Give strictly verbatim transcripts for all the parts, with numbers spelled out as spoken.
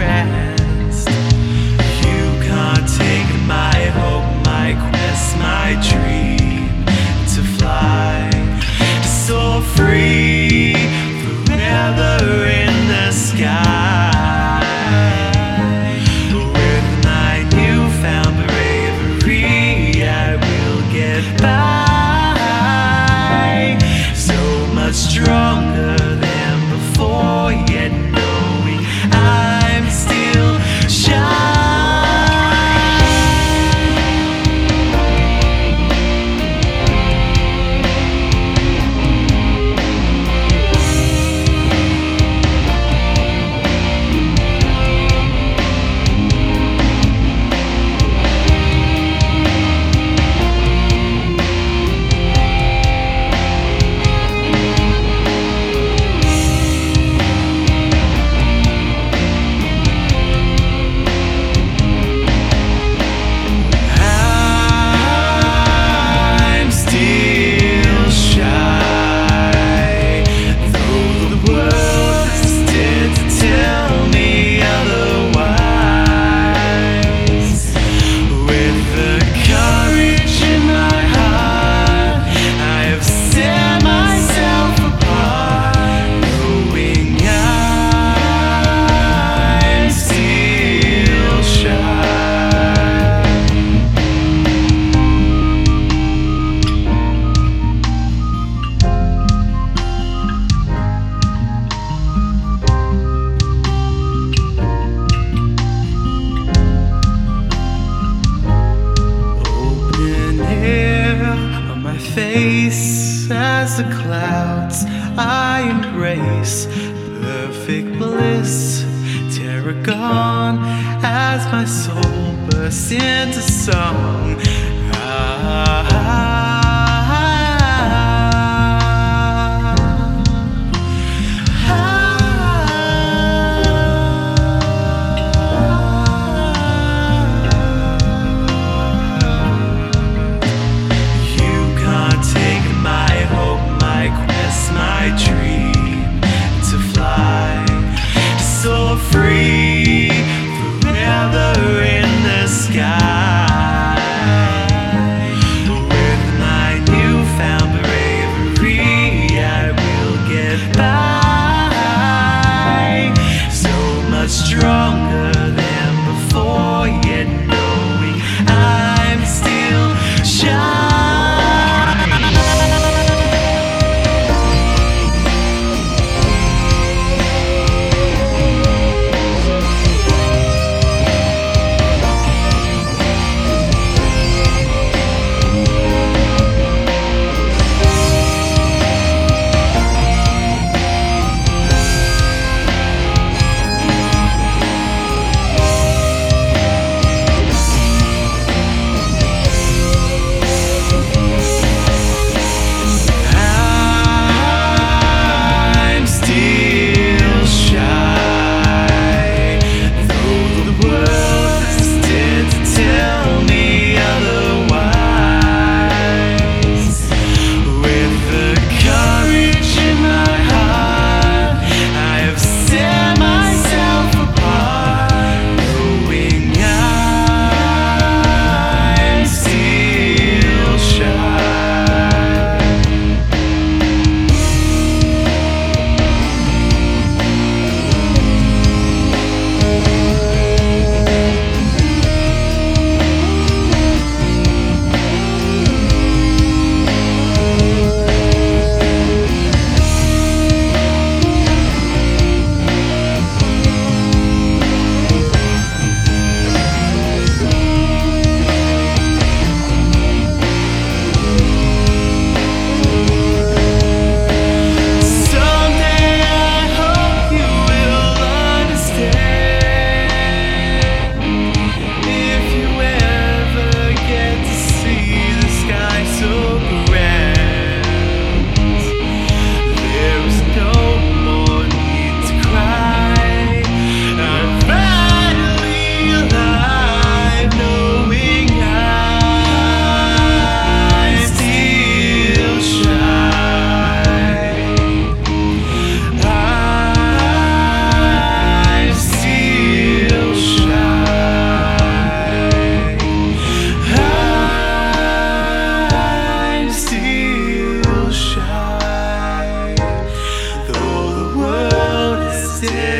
rest. You can't take my hope, my quest, my dream to fly, to soar free forever in the sky. With my newfound bravery, I will get by. So much stronger than before, yet knowing I'm still shy. Face as the clouds I embrace, perfect bliss, terror gone as my soul bursts into song. Ah, my dream to fly, to soar free forever in the sky. With my newfound bravery, I will get by. So much stronger than before, yet knowing I'm still shy.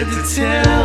to tell